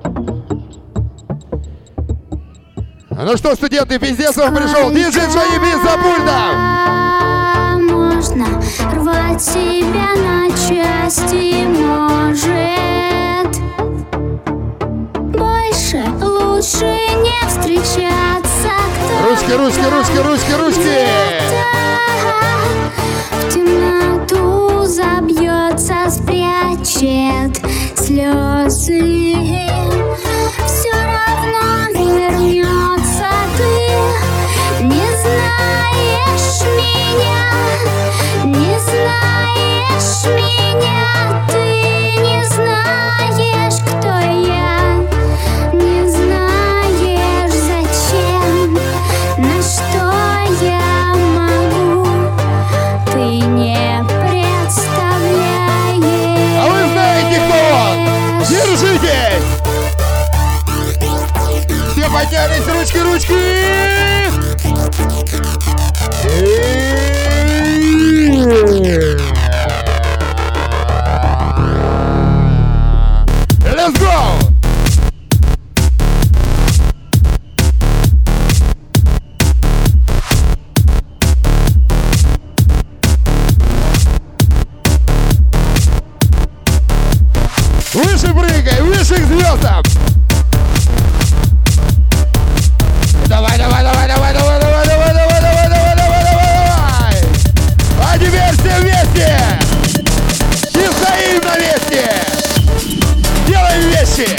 Ну что, студенты, пиздец вам пришел. Диджей Джонни Би за пультом. Можно рвать себя на части, может. Больше лучше не встречаться. Ручки, ручки, ручки, ручки, ручки. В темноту забьется, спрячет слезы. Все равно вернется ты. Не знаешь меня, не знаешь меня. Ты не знаешь, кто я. Не знаешь, зачем, на что я могу. Ты не представляешь. А вы знаете, кто он? Держитесь! Все поднялись, ручки, ручки! Let's go! Выше прыгай, выше к звездам! Давай, давай, давай, давай, давай, давай, давай, давай, давай, давай, давай, давай, давай! А теперь все вместе! И стоим на месте! Делаем вещи!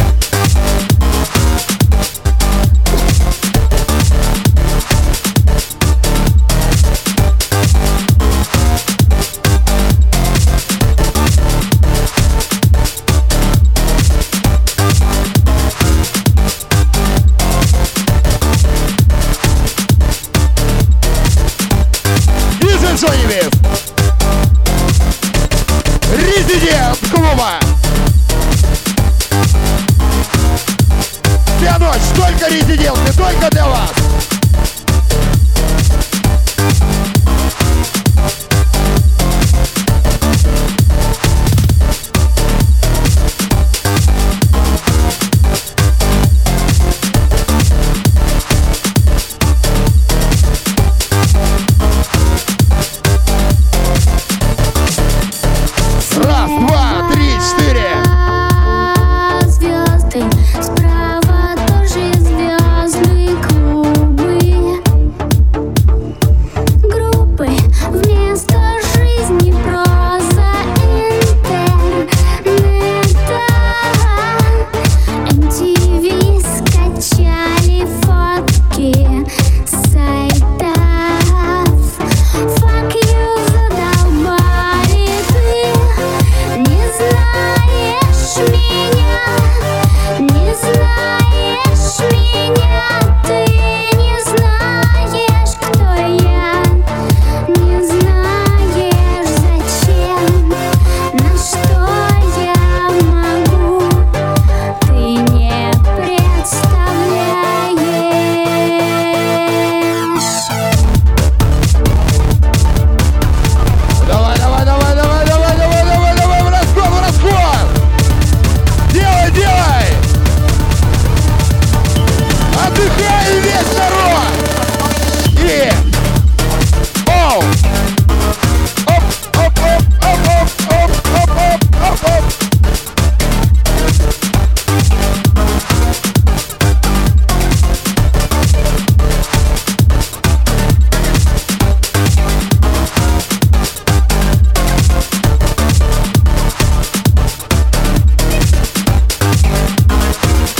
Резидент клуба!